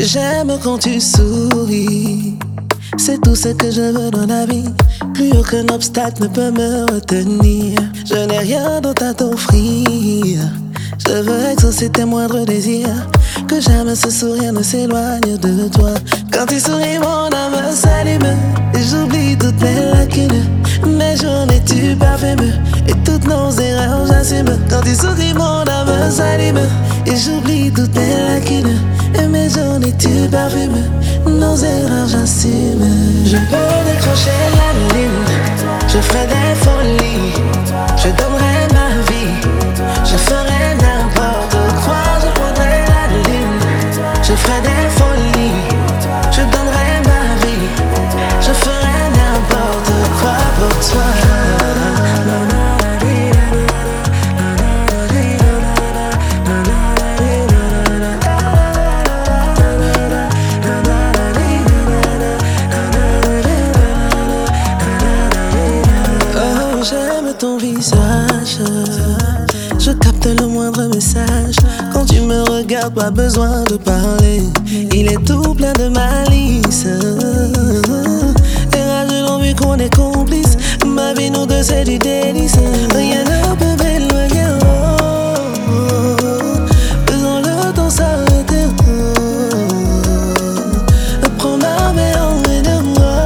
J'aime quand tu souris. C'est tout ce que je veux dans la vie. Plus aucun obstacle ne peut me retenir. Je n'ai rien d'autre à t'offrir. Je veux exaucer tes moindres désirs. Que jamais ce sourire ne s'éloigne de toi. Quand tu souris, mon âme s'allume. Et j'oublie toutes mes lacunes. Mes journées tu parfumes. Et toutes nos erreurs j'assume. Quand tu souris, mon âme s'allume. Et j'oublie toutes mes lacunes. Et mes journées tu parfumes. Nos erreurs j'assume. Je peux décrocher la lune. Je ferai des folies. Je donnerai ma vie. Je ferai n'importe quoi. Je prendrai la lune. Je ferai des folies. Je donnerai ma vie. Je ferai n'importe quoi pour toi. J'aime ton visage. Je capte le moindre message. Quand tu me regardes, pas besoin de parler. Il est tout plein de malice. Et rage l'envie qu'on est complices. Ma vie, nous deux, c'est du délice. Rien ne peut m'éloigner. Faisons le temps s'arrêter. Prends ma main en de moi.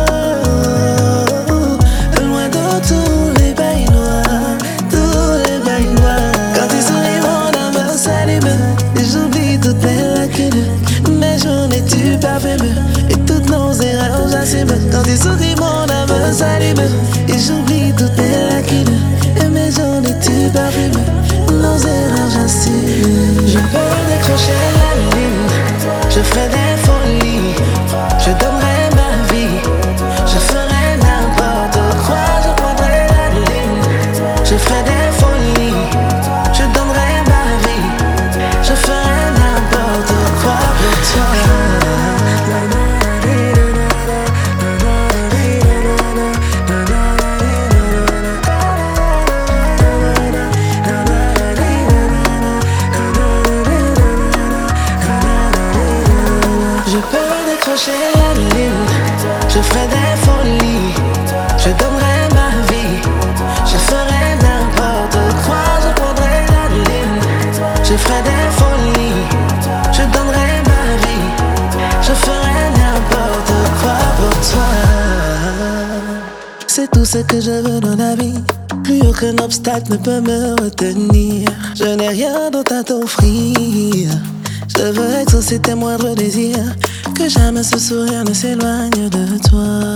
Loin de tous les bails noirs. Tous les bails noirs. Quand tu souris, mon âme s'allume. Et j'oublie toutes mes lacunes. Mes journées tu parfumes. Et toutes nos erreurs j'assume. Quand tu souris, mon âme s'allume. Et j'oublie toutes mes lacunes. Et mes journées tu parfumes. Nos erreurs j'assume. Je peux décrocher la lune. Je ferai des folies. Je donnerai ma vie. Je ferai n'importe quoi. Je prendrai la lune. Je ferai des folies. Je donnerai ma vie. Je ferai n'importe quoi pour toi. Je peux décrocher la lune. Je ferai des folies. Je donnerai ma vie. Je ferai n'importe quoi. Je prendrai la lune. Je ferai des folies. Je donnerai ma vie. Je ferai n'importe quoi pour toi. C'est tout ce que je veux dans la vie. Plus aucun obstacle ne peut me retenir. Je n'ai rien d'autre à t'offrir. Je veux exaucer tes moindres désirs. Que jamais ce sourire ne s'éloigne de toi.